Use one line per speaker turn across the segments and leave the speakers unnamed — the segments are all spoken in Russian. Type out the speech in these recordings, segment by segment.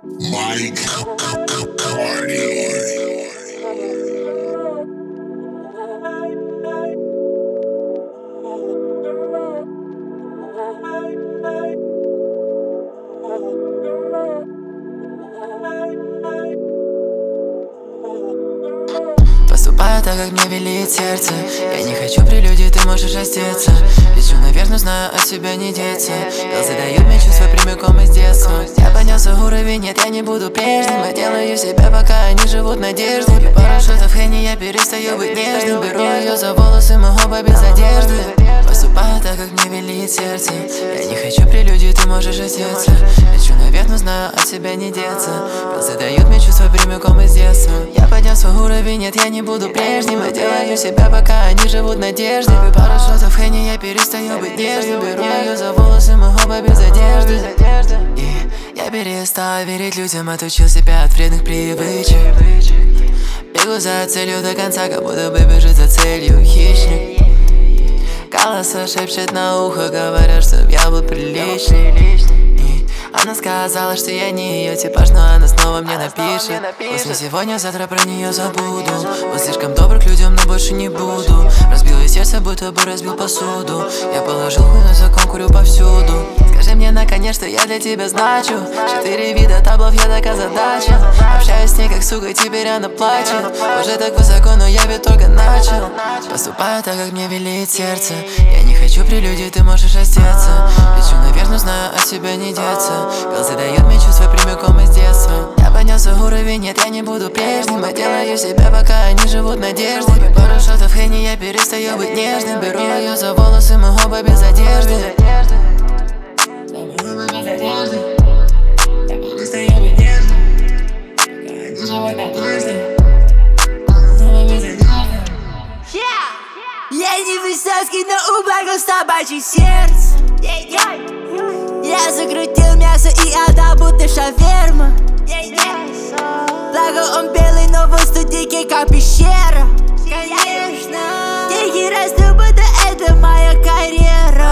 Mike Cardio.
Поступаю так, как мне велит сердце. Я не хочу прелюдий, ты можешь раздеться. Лечу наверх, но знаю, от себя не деться. Глаза дают мне чувства прямиком из детства. Я поднес уровень, нет, я не буду прежним. Я делаю себя, пока они живут надеждой. Пью пару шотов Хенни, я перестаю быть нежным. Беру ее за волосы, мы оба без одежды. Поступаю так, как мне велит сердце. Я не хочу прелюдий, ты можешь раздеться. Лечу наверх, но знаю, от себя не деться. Глаза дают мне чувства прямиком из детства. Я поднес уровень, нет, я не буду прежним. Я делаю себя, пока они живут надеждой. Пью пару шотов Хенни, я перестаю быть нежным. Беру ее за волосы, мы оба без одежды. И я перестал верить людям, отучил себя от вредных привычек. Бегу за целью до конца, как будто бы бежит за целью хищник. Голоса шепчет на ухо, говорят, чтоб я был приличный. И она сказала, что я не ее типаж, но она снова мне напишет. После сегодня, завтра про нее забуду. Он слишком добр к людям, но больше не буду. Разбил ей сердце, будто бы разбил посуду. Я положил хуй на закон, курю повсюду. Скажи мне наконец, что я для тебя значу. 4 вида таблов, я так озадачен. Общаюсь с ней как сука, теперь она плачет. Уже так высоко, но я ведь только начал. Поступаю так, как мне велит сердце. Я не хочу прелюдий, ты можешь раздеться. Лечу наверх, но знаю, от себя не деться. Глаза дают мне чувства прямиком из детства. Я поднес уровень, нет, я не буду прежним. Я делаю себя, пока они живут надеждой. Пью пару шотов Хенни, я перестаю быть нежным. Беру ее за волосы, мы оба без одежды.
Я не высоцкий, но у богов собачье сердце. Я закрутил мясо и отдал, будто шаверма. Благо он белый, но в усту дикий, как пещера. Конечно, дикий расту, будто это моя карьера.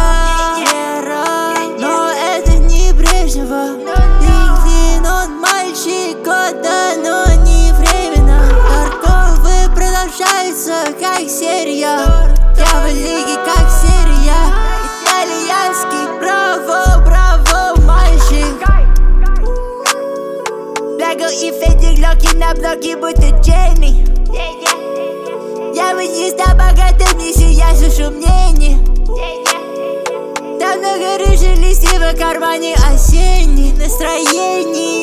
Но это не Брежнева. Ликвин, он мальчик года, но не временно. Торговые продолжаются, как серия. Я в лиге, как серия. Итальянский, браво, мальчик. Бегал и Федди Глоки на блоке, будто Джейми. Я бы не стал богатым, если я слышу мнение. Там много рыжих листьев в кармане осенний настроение.